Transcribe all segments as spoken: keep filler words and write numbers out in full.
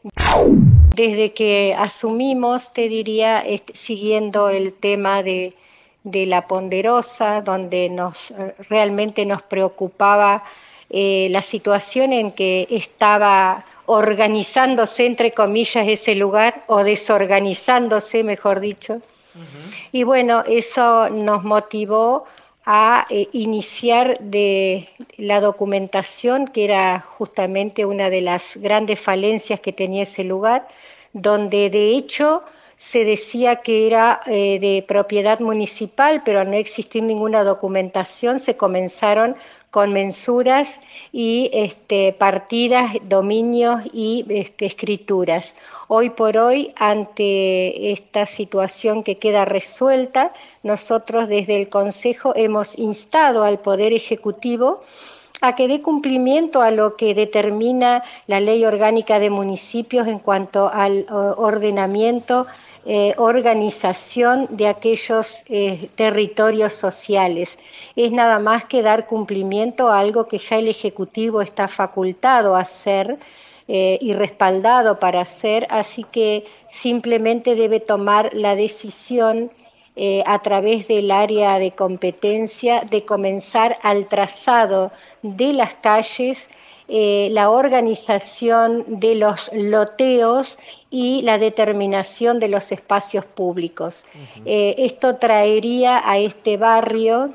Desde que asumimos, te diría, este, siguiendo el tema de, de la Ponderosa, donde nos realmente nos preocupaba eh, la situación en que estaba organizándose, entre comillas, ese lugar, o desorganizándose, mejor dicho. Uh-huh. Y bueno, eso nos motivó a eh, iniciar de la documentación, que era justamente una de las grandes falencias que tenía ese lugar, donde de hecho se decía que era eh, de propiedad municipal, pero al no existir ninguna documentación se comenzaron con mensuras y este, partidas, dominios y este, escrituras. Hoy por hoy, ante esta situación que queda resuelta, nosotros desde el Consejo hemos instado al Poder Ejecutivo a que dé cumplimiento a lo que determina la Ley Orgánica de Municipios en cuanto al ordenamiento, eh, organización de aquellos eh, territorios sociales. Es nada más que dar cumplimiento a algo que ya el Ejecutivo está facultado a hacer eh, y respaldado para hacer, así que simplemente debe tomar la decisión Eh, a través del área de competencia de comenzar al trazado de las calles, eh, la organización de los loteos y la determinación de los espacios públicos. Uh-huh. Eh, esto traería a este barrio,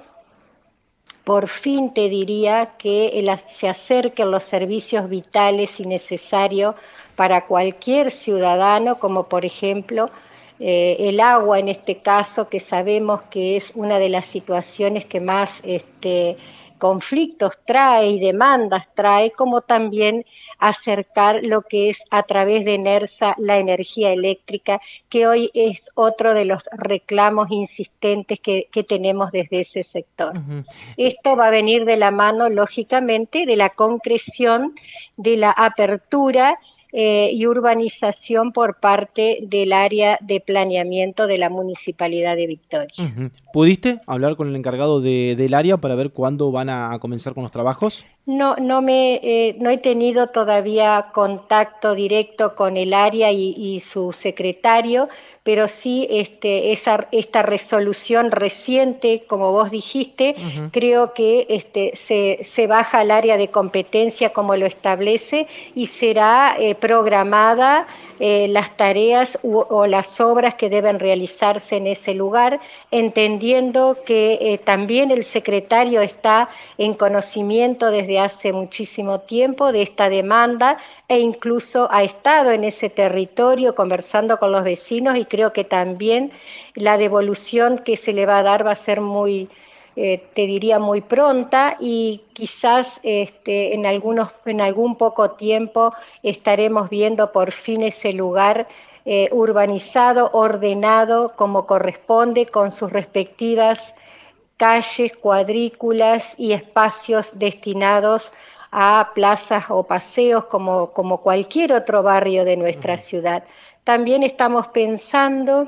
por fin te diría, que el, se acerquen los servicios vitales y necesarios para cualquier ciudadano, como por ejemplo Eh, el agua en este caso, que sabemos que es una de las situaciones que más este, conflictos trae y demandas trae, como también acercar lo que es a través de NERSA la energía eléctrica, que hoy es otro de los reclamos insistentes que, que tenemos desde ese sector. Uh-huh. Esto va a venir de la mano, lógicamente, de la concreción, de la apertura Eh, y urbanización por parte del área de planeamiento de la Municipalidad de Victoria. Uh-huh. ¿Pudiste hablar con el encargado de, del área para ver cuándo van a comenzar con los trabajos? No, no, me, eh, no he tenido todavía contacto directo con el área y, y su secretario, pero sí este, esa, esta resolución reciente, como vos dijiste, uh-huh. creo que este, se, se baja al área de competencia como lo establece y será eh, programada eh, las tareas u, o las obras que deben realizarse en ese lugar, entendiendo que eh, también el secretario está en conocimiento desde hace muchísimo tiempo de esta demanda e incluso ha estado en ese territorio conversando con los vecinos y creo que también la devolución que se le va a dar va a ser muy, eh, te diría muy pronta y quizás este, en, algunos, en algún poco tiempo estaremos viendo por fin ese lugar eh, urbanizado, ordenado como corresponde con sus respectivas calles, cuadrículas y espacios destinados a plazas o paseos como, como cualquier otro barrio de nuestra uh-huh. ciudad. También estamos pensando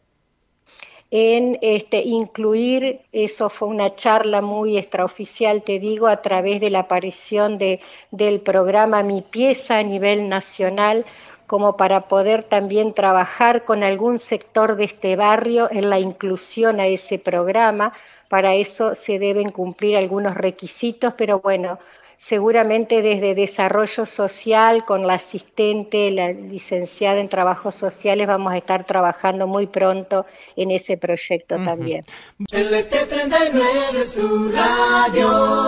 en este, incluir, eso fue una charla muy extraoficial, te digo, a través de la aparición de, del programa Mi Pieza a nivel nacional, como para poder también trabajar con algún sector de este barrio en la inclusión a ese programa. Para eso se deben cumplir algunos requisitos, pero bueno, seguramente desde Desarrollo Social, con la asistente, la licenciada en Trabajos Sociales, vamos a estar trabajando muy pronto en ese proyecto uh-huh. también. L T treinta y nueve es tu radio.